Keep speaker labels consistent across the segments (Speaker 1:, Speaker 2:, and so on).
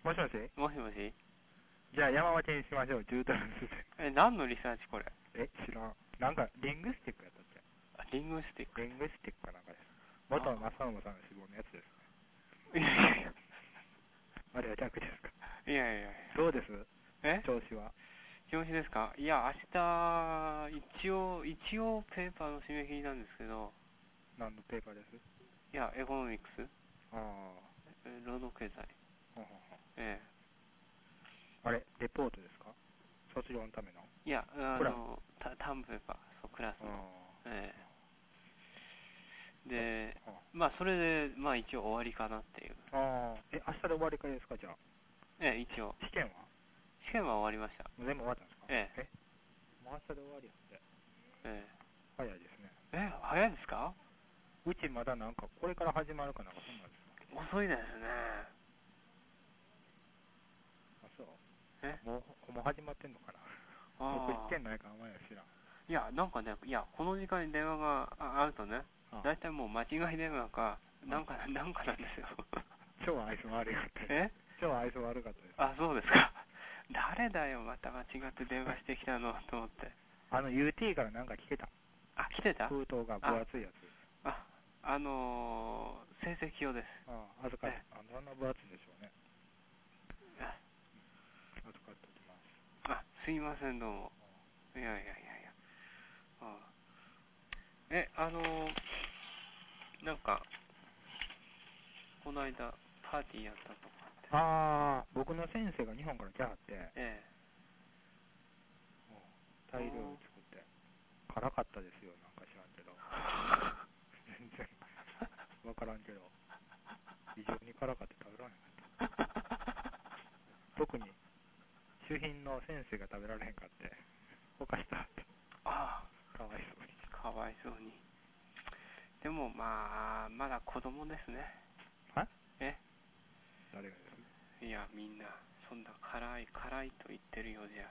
Speaker 1: もしもし。
Speaker 2: もしもし。
Speaker 1: じゃあ山分けにしましょう、10トルずつ。
Speaker 2: 何のリサーチこれ。
Speaker 1: 知らん。なんか、リングスティックやったっけ。
Speaker 2: リングスティック。
Speaker 1: リングスティックかなんかです。元正信さんの死亡のやつです
Speaker 2: ね。いやいやいや。
Speaker 1: あれは逆ですか。
Speaker 2: いやいやいや。
Speaker 1: どうです調子は。
Speaker 2: 調子ですか。いや、明日、一応ペーパーの締め切りなんですけど。
Speaker 1: 何のペーパーです？
Speaker 2: いや、エコノミクス。
Speaker 1: ああ。
Speaker 2: 労働経済。ええ。
Speaker 1: あれ、レポートですか？卒業のための？
Speaker 2: いや、タームペーパー、そう、クラスの。ええ。で、まあ、それで、まあ、一応終わりかなっていう。
Speaker 1: ああ。明日で終わりかですか、じゃあ。
Speaker 2: ええ、一応。
Speaker 1: 試験は？
Speaker 2: 試験は終わりました。
Speaker 1: 全部終わったんですか？
Speaker 2: ええ。
Speaker 1: もう明日で終わりやって。
Speaker 2: ええ。
Speaker 1: 早いですね。
Speaker 2: 早いですか？
Speaker 1: うちまだなんか、これから始まるかなんかそんなんですか？
Speaker 2: 遅いですね。
Speaker 1: あ、そう。もう始まってんのかな。僕行ってんないかあんまり知らん。
Speaker 2: いや、なんかね、この時間に電話があるとね、だいたいもう間違い電話か、なんかなんですよ。
Speaker 1: 超愛想悪かったです。超愛想悪かったです。
Speaker 2: あ、そうですか。誰だよ、また間違って電話してきたのと思って。
Speaker 1: UT からなんか来てた。
Speaker 2: あ、来てた？
Speaker 1: 封筒が分厚いやつ。
Speaker 2: 成績表です。
Speaker 1: 預かって、どんな分厚いんでしょうね。預かっておきます。
Speaker 2: すいません、どうも。いや。なんか、この間、パーティーやったとかって。
Speaker 1: 僕の先生が日本から来はって、タイ料理作って、辛かったですよ、なんか知らんけど。全然、わからんけど、非常に辛かって食べられへんかった。特に、主賓の先生が食べられへんかって、他したって。かわいそうに。
Speaker 2: かわいそうに。でも、まだ子供ですね。
Speaker 1: 誰がです？
Speaker 2: いや、みんな、そんな辛いと言ってるようじゃ。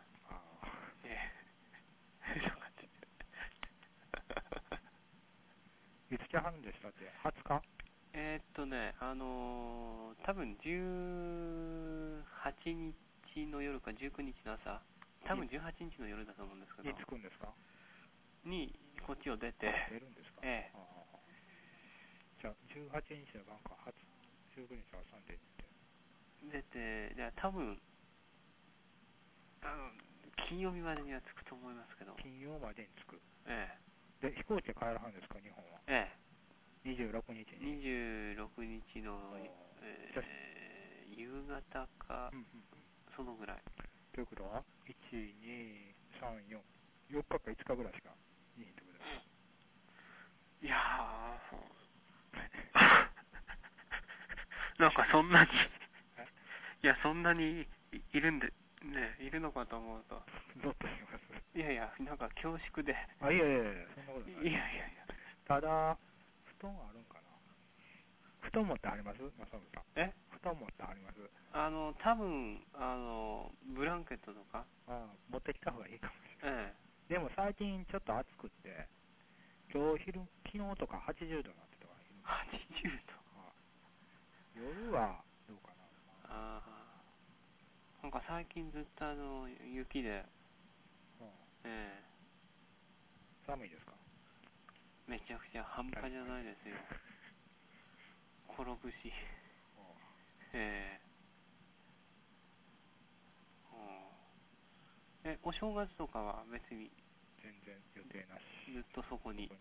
Speaker 1: いつ来はるんでしたっけ？20日？
Speaker 2: 多分18日の夜か19日の朝、多分18日の夜だと思うんですけど。
Speaker 1: いつ着くんですか？
Speaker 2: に、こっちを出て。
Speaker 1: 出るんですか？じゃあ、18日の晩か、19日はサンデーに
Speaker 2: 出て、多分、金曜日までには着くと思いますけど。
Speaker 1: 金曜までに着く。
Speaker 2: で、
Speaker 1: 飛行機で帰らはんですか、日本は。26日に。
Speaker 2: 26日の、夕方か、そのぐらい。
Speaker 1: ということは、1、2、3、4、4日か5日ぐらいしかいいってことですか？
Speaker 2: いやなんかそんなにそんなにいるのかと思うと。
Speaker 1: ゾッとします。
Speaker 2: いや、なんか恐縮で。
Speaker 1: いや、そんなことない。
Speaker 2: いや。
Speaker 1: ただ、布団あるんかな？布団持ってはります？まさむさん。布団持ってはります？
Speaker 2: 多分、ブランケットとか。
Speaker 1: 持ってきた方がいいかもしれない。
Speaker 2: ええ。
Speaker 1: でも最近ちょっと暑くって、昨日とか80度になってたから。
Speaker 2: 80度？
Speaker 1: 夜はどうかな。
Speaker 2: なんか最近ずっと雪で。
Speaker 1: 寒いですか？
Speaker 2: めちゃくちゃ半端じゃないですよ。転ぶし。お正月とかは別に
Speaker 1: 全然予定なし。
Speaker 2: ずっとそこに。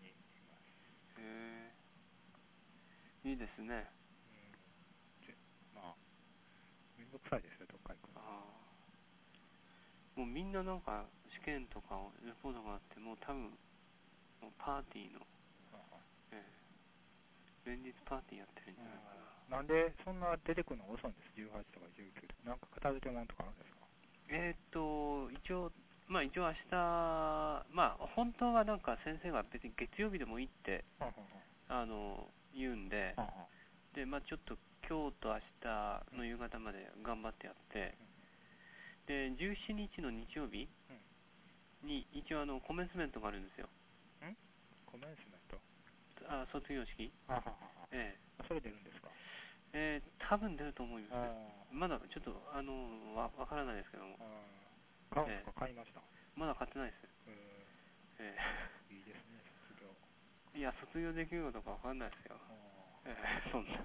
Speaker 2: いいですね。
Speaker 1: まあ、めんどくさいですよ、どっか行くの。
Speaker 2: もうみんななんか試験とかレポートがあって、もう多分、もうパーティーの、連日パーティーやってるんじゃないかな。
Speaker 1: なんでそんな出てくるの遅いんです？ 18 とか19とか。なんか片付け物とかあるんですか？
Speaker 2: 一応明日、本当はなんか先生が別に月曜日でもいいって、言うんで、ちょっと今日と明日の夕方まで頑張ってやって、で、17日の日曜日に一応コメンスメントがあるんですよ。
Speaker 1: コメンスメント？
Speaker 2: 卒業式。
Speaker 1: それ出るんですか？
Speaker 2: 多分出ると思います。まだちょっとわからないですけども。
Speaker 1: 買うんですか？買いました？
Speaker 2: まだ買ってないです。
Speaker 1: いいですね、卒業。
Speaker 2: いや、卒業できるかどうかわかんないですよ。そんな。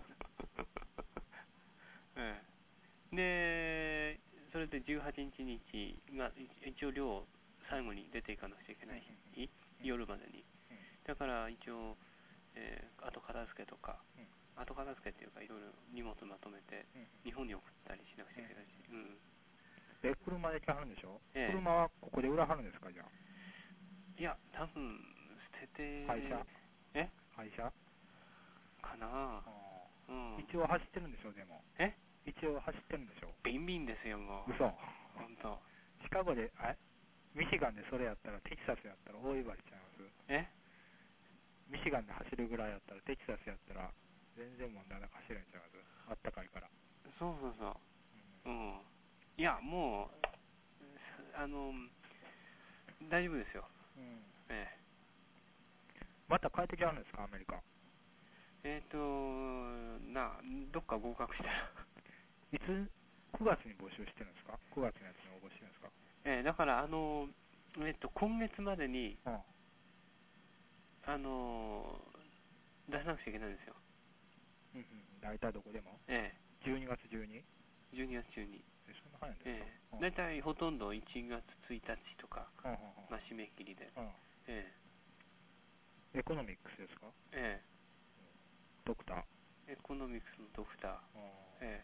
Speaker 2: で、それで18日が一応寮最後に出ていかなくちゃいけない日、夜までに。だから一応、後片付けとか、後片付けっていうかいろいろ荷物まとめて日本に送ったりしなくちゃいけないし。
Speaker 1: 車で来はるんでしょ？車はここで売らはるんですか？じゃあ。
Speaker 2: いや、多分捨てて。
Speaker 1: 廃車？廃車
Speaker 2: かな。
Speaker 1: 一応走ってるんでしょ？でも。一応走ってるんでしょ？
Speaker 2: ビンビンですよ、もう。
Speaker 1: 嘘。
Speaker 2: ほんと。
Speaker 1: シカゴで、ミシガンでそれやったら、テキサスやったら大威張りちゃいます？ミシガンで走るぐらいやったら、テキサスやったら、全然問題なく走るんちゃいます？あったかいから。
Speaker 2: そう。いや、もう、大丈夫ですよ。
Speaker 1: また帰ってきはるんですか、アメリカ？
Speaker 2: どっか合格したら。
Speaker 1: いつ、9月に募集してるんですか？9月のやつに応募してるんですか？
Speaker 2: だから、今月までに、出さなくちゃいけないんですよ。
Speaker 1: 大体どこでも？12月中に
Speaker 2: ？12月中に。
Speaker 1: そんな早いんですか？
Speaker 2: 大体ほとんど1月1日とか、締め切りで。
Speaker 1: エコノミックスですか？ドクター？
Speaker 2: エコノミクスのドクター。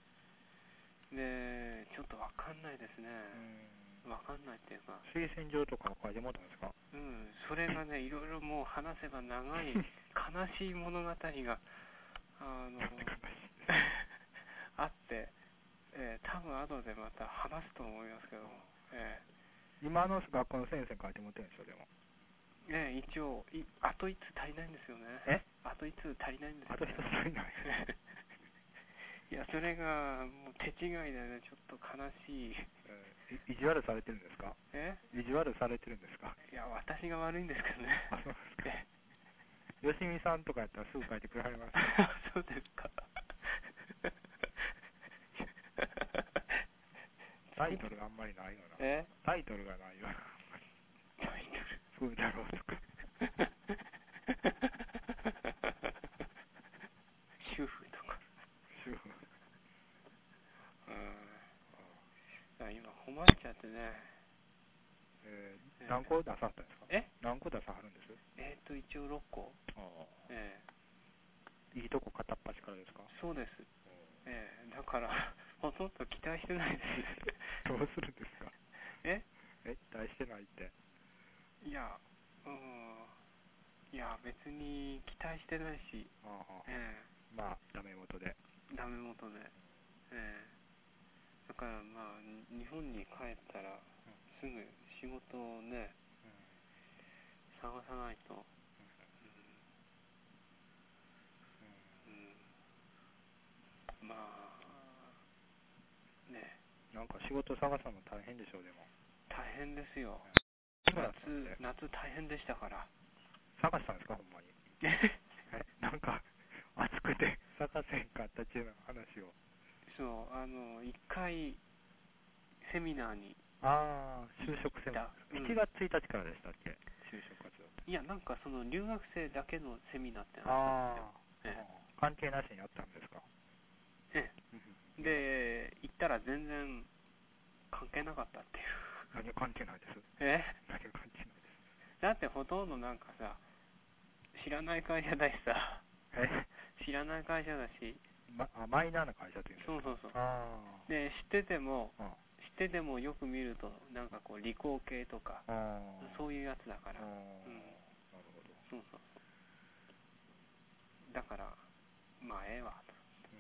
Speaker 2: で、ちょっとわかんないですね。わかんないっていうか。
Speaker 1: 推薦状とか書いてもらったんですか？
Speaker 2: それがね、いろいろもう話せば長い、悲しい物語が、あって、多分後でまた話すと思いますけども。
Speaker 1: 今の学校の先生書いてもらってるんですよ、でも。
Speaker 2: 一応、あと1つ足りないんですよね。あと1つ足りないんですよね。
Speaker 1: あと1つ足りない。
Speaker 2: いや、それがもう手違いでね、ちょっと悲しい。
Speaker 1: 意地悪されてるんですか？意地悪されてるんですか？
Speaker 2: いや、私が悪いんですけどね。
Speaker 1: そうですか。吉見さんとかやったらすぐ書いてくれはります。
Speaker 2: そうですか。
Speaker 1: タイトルがあんまりないよな。タイトルがないよな。
Speaker 2: タイトル。
Speaker 1: そうだろうとか。
Speaker 2: 主婦とか。
Speaker 1: 主婦。
Speaker 2: 今困っちゃってね。
Speaker 1: 何個出さはったんですか？何個出さはるんです？
Speaker 2: 一応6個。
Speaker 1: いいとこ片っ端からですか？
Speaker 2: そうです。だから、ほとんど期待してないです。
Speaker 1: どうするんですか？期待してないって。
Speaker 2: いや、別に期待してないし。
Speaker 1: まあ、ダメ元で。
Speaker 2: ダメ元で。だからまあ、日本に帰ったら、すぐ仕事をね、探さないと。まあ、ね。
Speaker 1: なんか仕事探すの大変でしょう、でも。
Speaker 2: 大変ですよ。夏大変でしたから。
Speaker 1: 探したんですか、ほんまに。なんか、暑くて探せんかったっていう話を。
Speaker 2: そう、一回、セミナーに。
Speaker 1: 就職セミナー。7月1日からでしたっけ、就職活動。
Speaker 2: いや、なんかその留学生だけのセミナーってあったんですよ。
Speaker 1: 関係なしにやったんですか？
Speaker 2: で、行ったら全然関係なかったっていう。
Speaker 1: 何が関係ないです？
Speaker 2: 何
Speaker 1: が関係ないです？
Speaker 2: だってほとんどなんかさ、知らない会社だしさ。知らない会社だし。
Speaker 1: マイナーな会社っていうんですか？
Speaker 2: そう。で、知っててもよく見ると、なんかこう、理工系とか、そういうやつだから。なる
Speaker 1: ほど。
Speaker 2: そう。だから、まあ、ええわと。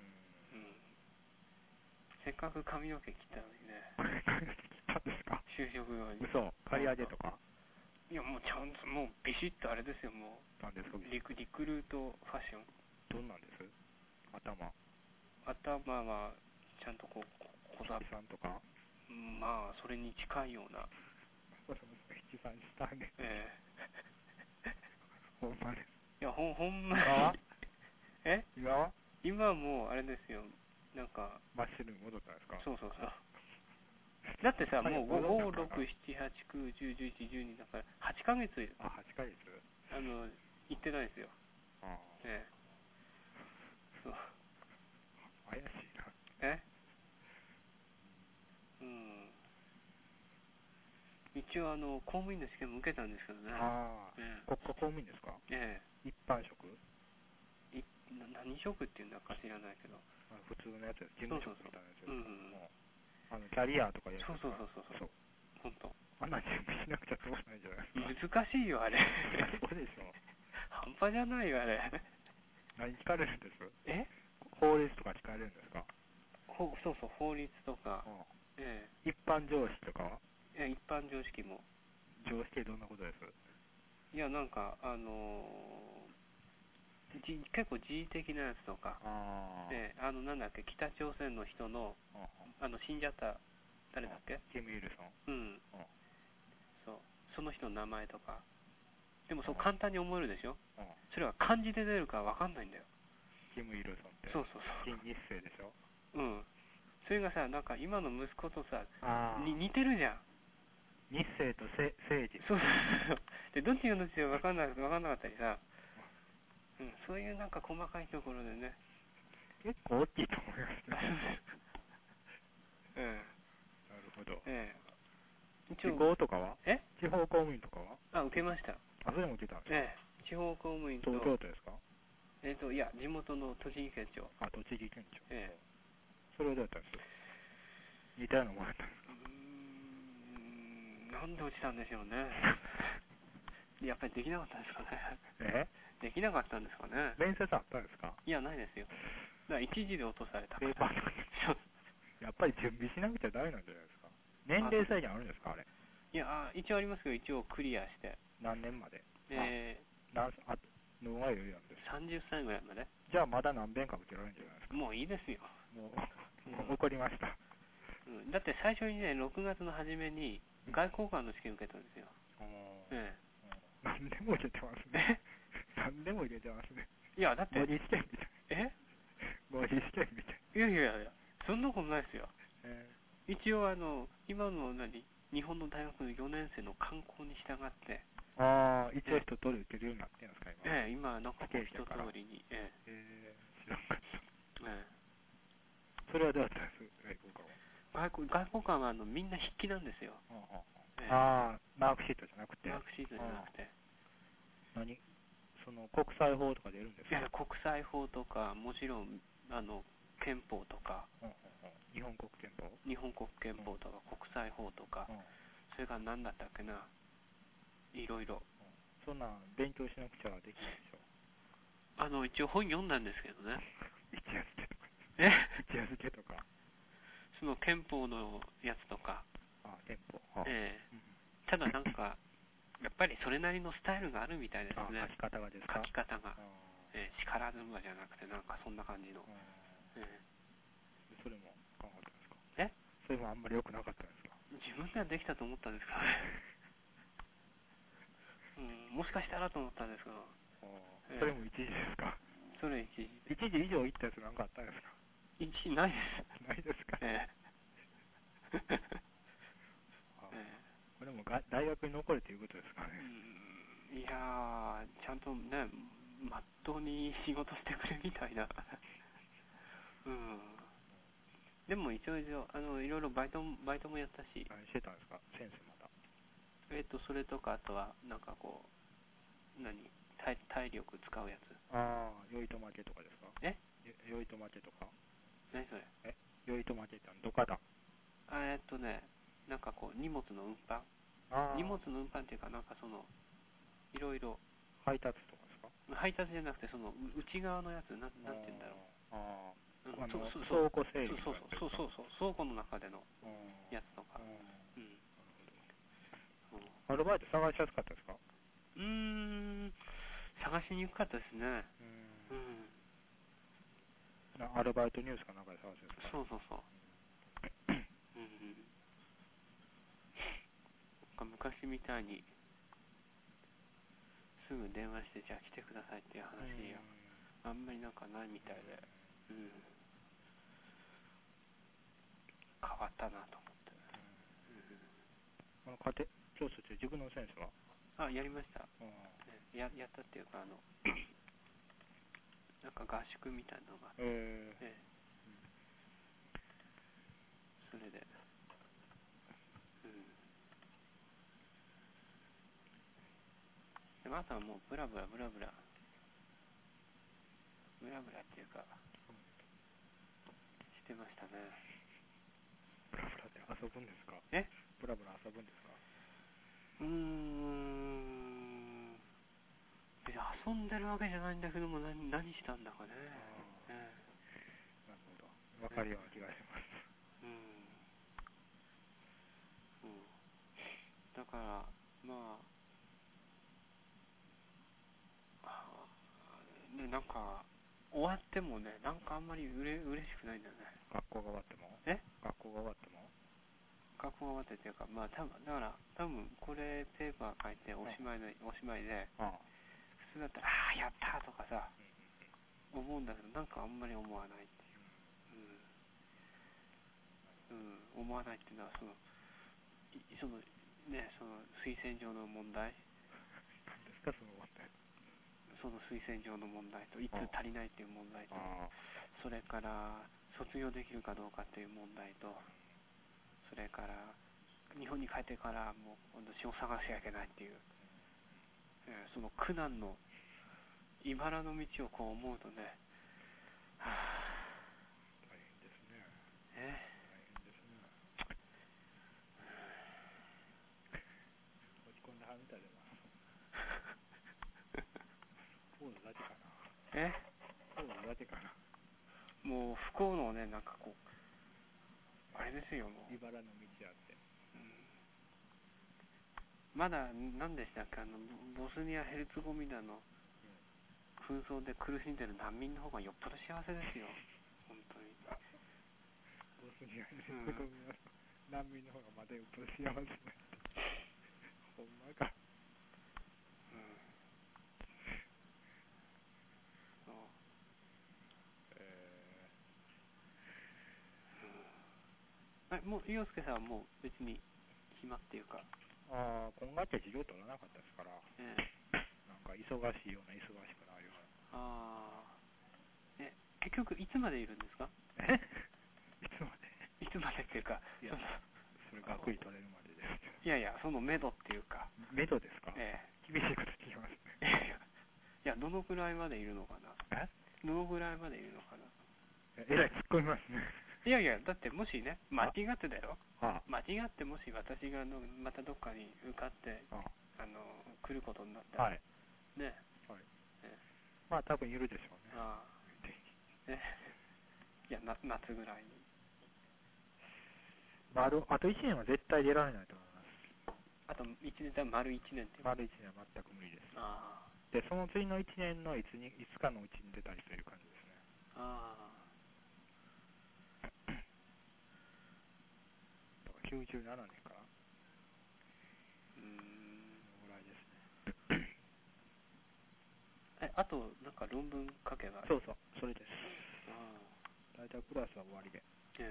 Speaker 2: せっかく髪の毛切ったのにね。
Speaker 1: 切ったんですか？
Speaker 2: 就職用に。
Speaker 1: 嘘、刈り上げとか？
Speaker 2: いや、もうちゃんと、もうビシッとあれですよ、もう。
Speaker 1: 何ですか？
Speaker 2: リクルートファッション。
Speaker 1: どんなんです？
Speaker 2: 頭は、ちゃんとこう、
Speaker 1: 七三とか？
Speaker 2: まあ、それに近いような。
Speaker 1: 七三したね。ほんまです。
Speaker 2: いや、ほんま
Speaker 1: 今は？
Speaker 2: 今は今はもうあれですよ、なんか
Speaker 1: マッシュルに戻ったんですか？
Speaker 2: そうそうそう。だってさ、もう5、6、7、8、9、10、11、12だから8ヶ月、
Speaker 1: あ、8ヶ月
Speaker 2: 行ってないですよ。
Speaker 1: あ
Speaker 2: ええ。そう。
Speaker 1: 怪しいな。
Speaker 2: えうん。一応公務員の試験も受けたんですけどね。
Speaker 1: ああ、国家公務員ですか？
Speaker 2: え
Speaker 1: 一般職？
Speaker 2: 何職っていうんだか知らないけど。
Speaker 1: 普通のやつです。事務職みたいなやつです。キャリアとかやる。
Speaker 2: そう。本当。
Speaker 1: あんな準備しなくちゃ通らないじゃないですか。
Speaker 2: 難しいよ、あれ。
Speaker 1: そうでしょ。
Speaker 2: 半端じゃないよ、あれ。
Speaker 1: 何聞かれるんです？法律とか聞かれるんですか？
Speaker 2: そう、法律とか。
Speaker 1: 一般常識とかは？
Speaker 2: 一般常識も。
Speaker 1: 常識どんなことです？
Speaker 2: いや、なんか、結構自意的なやつとか、なんだっけ、北朝鮮の人の、死んじゃった、誰だっけ？
Speaker 1: キム・イルソン。
Speaker 2: うん。そう。その人の名前とか。でもそう簡単に思えるでしょ？それは漢字で出るかわかんないんだよ。
Speaker 1: キム・イルソンって。
Speaker 2: そう。
Speaker 1: 金日成でしょ？
Speaker 2: うん。それがさ、なんか今の息子とさ、似てるじゃん。
Speaker 1: 日成と政治。
Speaker 2: そう。で、どっちがどっちかわかんなかったりさ、そういうなんか細かいところでね。
Speaker 1: 結構大きいと思いますね。
Speaker 2: なる
Speaker 1: ほど。
Speaker 2: 地
Speaker 1: 方とかは？地方公務員とかは？
Speaker 2: 受けました。
Speaker 1: それも受けたんですか？
Speaker 2: 地方公務員と。
Speaker 1: 東京都ですか？
Speaker 2: いや、地元の栃木県庁。
Speaker 1: 栃木県庁。それはどうやったんですか？似たようなものだったんですか？
Speaker 2: なんで落ちたんでしょうね。やっぱりできなかったんですかね。できなかったんですかね。
Speaker 1: 面接あったんですか？い
Speaker 2: や、ないですよ。だから一時で落とされたから。
Speaker 1: ペーパーとか。やっぱり準備しなくちゃダメなんじゃないですか？年齢制限あるんですか、あれ？
Speaker 2: いや、一応ありますけど、一応クリアして。
Speaker 1: 何年まで？
Speaker 2: 何
Speaker 1: が余裕なんですか
Speaker 2: ？30歳ぐらいまで。
Speaker 1: じゃあまだ何遍か受けられるんじゃないですか？
Speaker 2: もういいですよ。
Speaker 1: もう怒りました。
Speaker 2: だって最初にね、6月の初めに外交官の試験受けたんですよ。
Speaker 1: 何でも受けてますね。何でも受けてますね。
Speaker 2: いや、だって。
Speaker 1: 模擬試験みたい。模擬試験みたい。
Speaker 2: いや、そんなことないですよ。一応今の日本の大学の4年生の慣行に従って。
Speaker 1: 一応一通り受けるようになってるんですか、今？
Speaker 2: 今、なんかこう一通りに。
Speaker 1: 知らなかった。それはどうやったんです？
Speaker 2: 外交官はみんな筆記なんですよ。
Speaker 1: マークシートじゃなくて。
Speaker 2: マークシートじゃなくて。
Speaker 1: 国際法とか出るんですか？
Speaker 2: いや、国際法とか、もちろん、憲法とか。
Speaker 1: 日本国憲法？
Speaker 2: 日本国憲法とか、国際法とか。それが何だったっけな。いろいろ。
Speaker 1: そんなん勉強しなくちゃできないでしょ？
Speaker 2: 一応本読んだんですけどね。
Speaker 1: 一夜漬けとか。一夜漬けとか。
Speaker 2: その憲法のやつとか。
Speaker 1: 憲法。
Speaker 2: ただなんか、やっぱりそれなりのスタイルがあるみたいですね。
Speaker 1: 書き方がですか？
Speaker 2: 書き方が。叱らずんばじゃなくて、なんかそんな感じの。
Speaker 1: それも考えたんですか？それもあんまり良くなかったんですか？
Speaker 2: 自分ではできたと思ったんですけどね。もしかしたらと思ったんですけど。
Speaker 1: それも一時ですか？
Speaker 2: それ一時。
Speaker 1: 一時以上行ったやつなんかあったんですか？
Speaker 2: 一時ないです。
Speaker 1: ないですか？これも大学に残るということですかね？
Speaker 2: いやー、ちゃんとね、まっとうに仕事してくれみたいな。でも一応いろいろバイトもやったし。
Speaker 1: 何してたんですか、先生また？
Speaker 2: それとか、あとは、なんかこう、体力使うやつ。
Speaker 1: 酔いと負けとかですか？酔いと負けとか。
Speaker 2: 何それ？
Speaker 1: 酔いと負けってどかだ？
Speaker 2: なんかこう、荷物の運搬。荷物の運搬っていうか、なんかいろいろ。
Speaker 1: 配達とかですか？
Speaker 2: 配達じゃなくて、内側のやつ、なんて言うんだろう。
Speaker 1: 倉庫整理とか。
Speaker 2: そう、倉庫の中でのやつとか。
Speaker 1: アルバイト探しやすかったですか？
Speaker 2: 探しにくかったですね。
Speaker 1: アルバイトニュースかなんかで探すんですか？
Speaker 2: そう。昔みたいにすぐ電話して、じゃあ来てくださいっていう話があんまりなんかないみたいで。 うん、変わったなと思って。
Speaker 1: この家庭教師中、自分の先生は
Speaker 2: やりました。やったっていうか、なんか合宿みたいなのがあって、それで、でもあとはもうブラブラっていうか、してましたね。
Speaker 1: ブラブラで遊ぶんですか？ブラブラ遊ぶんですか？
Speaker 2: 別に遊んでるわけじゃないんだけども、何したんだかね。
Speaker 1: なるほど。わかるような気がします。
Speaker 2: だから、まあ、ね、なんか、終わってもね、なんかあんまり嬉しくないんだよね。
Speaker 1: 学校が終わっても？学校が終わっても？
Speaker 2: 学校が終わってっていうか、まあ多分これペーパー書いておしまいで、普通だったら、やったーとかさ、思うんだけど、なんかあんまり思わないっていう。思わないっていうのは、その推薦状の問題。
Speaker 1: 何ですか、その問題。
Speaker 2: その推薦状の問題と、いつ足りないっていう問題と、それから卒業できるかどうかっていう問題と、それから日本に帰ってからもう今度仕事探しちゃいけないっていう、その苦難の茨の道をこう思うとね、大
Speaker 1: 変ですね。大変ですね。落ち込んではるみたいでな。ポーズだけかな。ポーズだけかな。
Speaker 2: もう不幸のね、なんかこう、あれですよ、もう。
Speaker 1: 茨の道あって。
Speaker 2: まだ、何でしたっけ、ボスニア・ヘルツェゴビナの紛争で苦しんでる難民の方がよっぽど幸せですよ。本当に。
Speaker 1: ボスニア・ヘルツェゴビナの難民の方がまだよっぽど幸せなんだ。ほんまか。
Speaker 2: もう陽介さんはもう別に暇っていうか、
Speaker 1: 今月は授業取らなかったですから、なんか忙しいような忙しくないよう
Speaker 2: な。結局いつまでいるんですか？いつまでっていうか、
Speaker 1: いや、それ学位取れるまでです。
Speaker 2: いや、その目処っていうか。
Speaker 1: 目処ですか？厳しいこと聞きますね。
Speaker 2: いや、どのくらいまでいるのかな。どのくらいまでいるのかな。
Speaker 1: えらい突っ込みますね。
Speaker 2: いや、だってもしね、間違ってだよ。間違ってもし私がまたどっかに受かって、来ることになったら、ね。
Speaker 1: まあ多分いるでしょうね。
Speaker 2: いや、夏ぐらいに。
Speaker 1: あと1年は絶対出られないと思います。
Speaker 2: あと1年だ、丸1年って。
Speaker 1: 丸1年は全く無理です。で、その次の1年のいつかのうちに出たりという感じですね。97年かな。ぐらいですね。
Speaker 2: あと、なんか論文書けば。
Speaker 1: そう、それです。大体クラスは終わりで。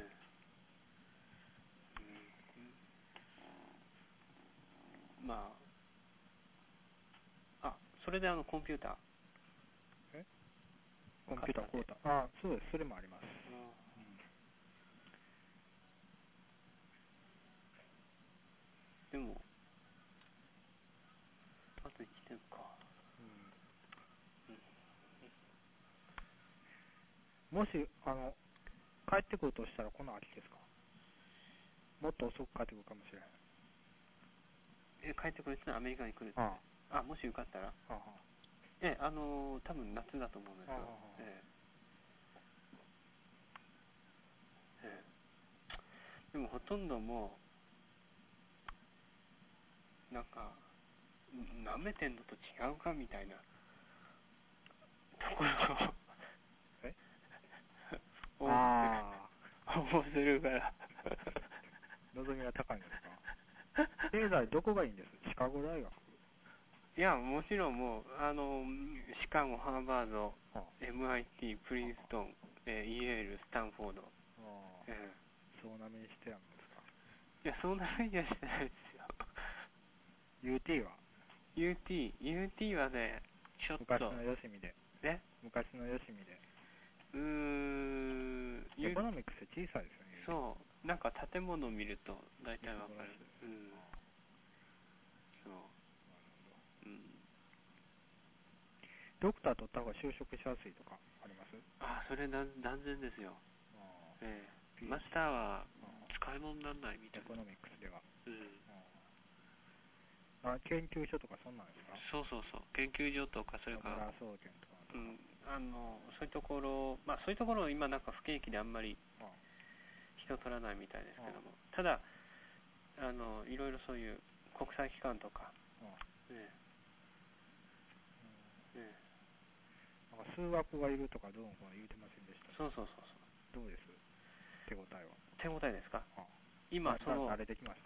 Speaker 2: まあ、それでコンピューター。
Speaker 1: コンピューター買うた。そうです、それもあります。
Speaker 2: でも、あと1年か。
Speaker 1: もし、帰ってくるとしたらこの秋ですか？もっと遅く帰ってくるかもしれない。
Speaker 2: 帰ってくるってのはアメリカに来るって。もし受かったら？多分夏だと思うんですよ。でもほとんどもう、なんか、舐めてんのと違うかみたいなところを応するから。
Speaker 1: 望みが高いんですか？経済どこがいいんです？シカゴ大学？
Speaker 2: いや、もちろんもう、シカゴ、ハーバード、MIT、プリンストン、 イェール、スタンフォード。
Speaker 1: そうなめにしてやるんですか？
Speaker 2: いや、そうなめにはしてないですよ。
Speaker 1: UT は
Speaker 2: UT はね、ちょっと。
Speaker 1: 昔のよしみで。昔のよしみで。エコノミクスって小さいですよね。
Speaker 2: そう。なんか建物を見ると大体わかる。そう。
Speaker 1: ドクター取った方が就職しやすいとかあります？
Speaker 2: それ断然ですよ。マスターは使い物にならないみたいな。
Speaker 1: エコノミクスでは。研究所とかそんなんですか？
Speaker 2: そう。研究所とか、それから、そういうところ、そういうところ今なんか不景気であんまり人取らないみたいですけども、ただ、いろいろそういう国際機関とか、
Speaker 1: なんか数学がいるとかどうもこう言うてませんでした？
Speaker 2: そう。
Speaker 1: どうです？手応えは。
Speaker 2: 手応えですか？今
Speaker 1: 慣れてきました？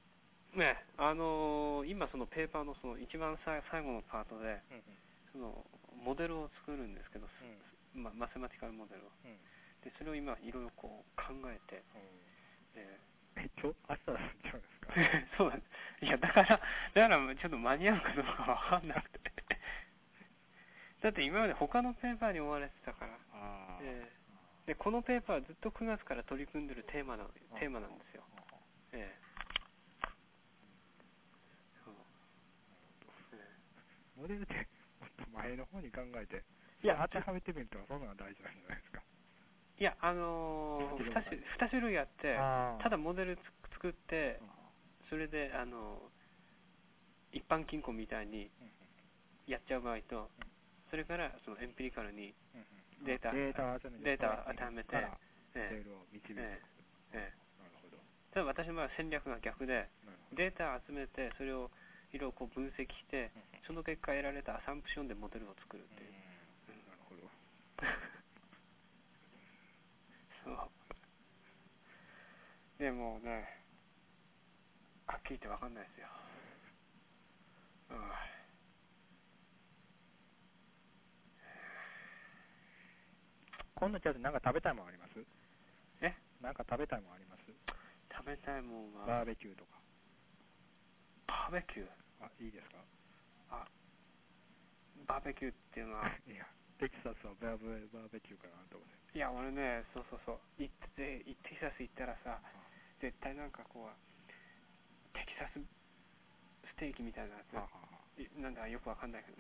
Speaker 2: 今そのペーパーのその一番最後のパートで、そのモデルを作るんですけど、マセマティカルモデルを、でそれを今いろいろこう考えて、
Speaker 1: 明日なんちゃうんですか？
Speaker 2: そうです。いやだからちょっと間に合うかどうかわかんなくてだって今まで他のペーパーに追われてたから。でこのペーパーはずっと9月から取り組んでるテーマなんですよ。
Speaker 1: モデルってもっと前の方に考えて、当てはめてみるとそんなのが大事なんじゃないですか？
Speaker 2: いや、2種類あって、ただモデル作って、それで一般金庫みたいにやっちゃう場合と、それからそのエンピリカルにデータを当てはめて、
Speaker 1: モデルを導く。なるほど。
Speaker 2: ただ私は戦略が逆で、データを集めて、それをいろいろこう分析して、その結果得られたアサンプションでモデルを作るっていう。
Speaker 1: なるほど。
Speaker 2: そう。でもね、はっきり言って分かんないですよ。
Speaker 1: 今度ちょっとなんか食べたいもんあります？なんか食べたいもんあります？
Speaker 2: 食べたいもんは
Speaker 1: バーベキューとか。
Speaker 2: バーベキュー？
Speaker 1: いいですか？
Speaker 2: バーベキューっていうのは
Speaker 1: いや、テキサスはバーベキューかなと思って。
Speaker 2: いや、俺ね、そう。テキサス行ったらさ、絶対なんかこう、テキサスステーキみたいなやつ、なんだよくわかんないけど。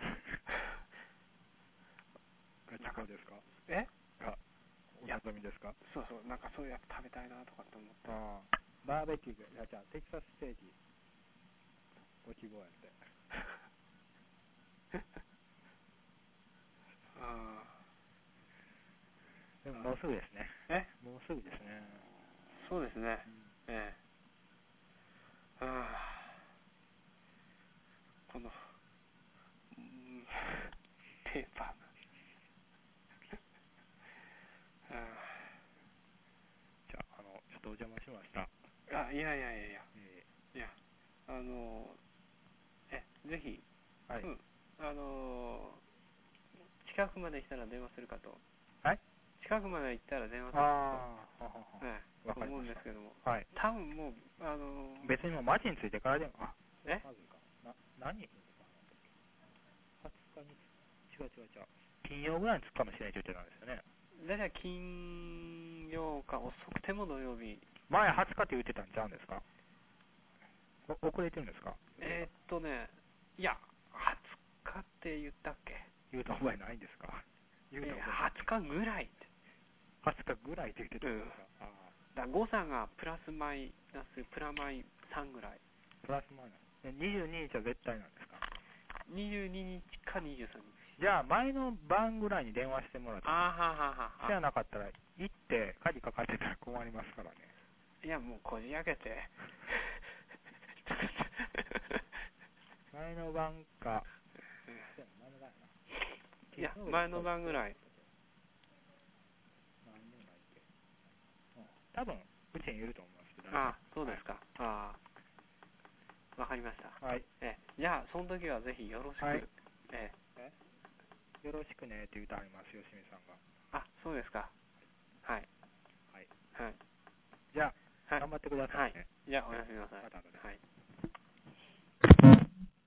Speaker 1: ガチコですか？お望みですか？
Speaker 2: そう、なんかそういうやつ食べたいなとかって思って。
Speaker 1: バーベキュー、じゃあテキサスステーキ、ご希望やって。でももうすぐですね。もうすぐですね。
Speaker 2: そうですね。このペーパー
Speaker 1: じゃあ、ちょっとお邪魔しました。
Speaker 2: いや、ぜひ、近くまで来たら電話するかと。近くまで行ったら電話するかと思うんですけども、多分もう
Speaker 1: 別にもう街に着いてからでもまずいか何日に着くの？20日に違う金曜ぐらいに着くかもしれないと言ってたんですよね。
Speaker 2: だいたい金曜か遅くても土曜日。
Speaker 1: 前20日って言ってたんちゃうんですか？遅れてるんですか？
Speaker 2: いや20日って言ったっけ？
Speaker 1: 言うた覚えないんですか？20
Speaker 2: 日ぐらいって。
Speaker 1: 20日ぐらいって言ってたんですか？
Speaker 2: だ誤差がプラマイ3ぐらい。
Speaker 1: プラスマイナス。22日は絶対なんですか
Speaker 2: ？22日か23日。
Speaker 1: じゃあ前の晩ぐらいに電話してもらって。じゃなかったら行って鍵かかってたら困りますからね。
Speaker 2: いやもうこじ開けて。
Speaker 1: 前の晩か。
Speaker 2: いや前の晩ぐらい。
Speaker 1: 多分うちにいると思いますけど。
Speaker 2: そうですか。わかりました。じゃあその時はぜひよろしく。
Speaker 1: よろしくねって言うとありますよ、清水さんが。
Speaker 2: そうですか。 はい。
Speaker 1: はい。
Speaker 2: はい。
Speaker 1: じゃあ、
Speaker 2: はい。
Speaker 1: 頑張ってくださいね。
Speaker 2: はい。じゃあ、おやすみなさい。
Speaker 1: また後で。
Speaker 2: はい。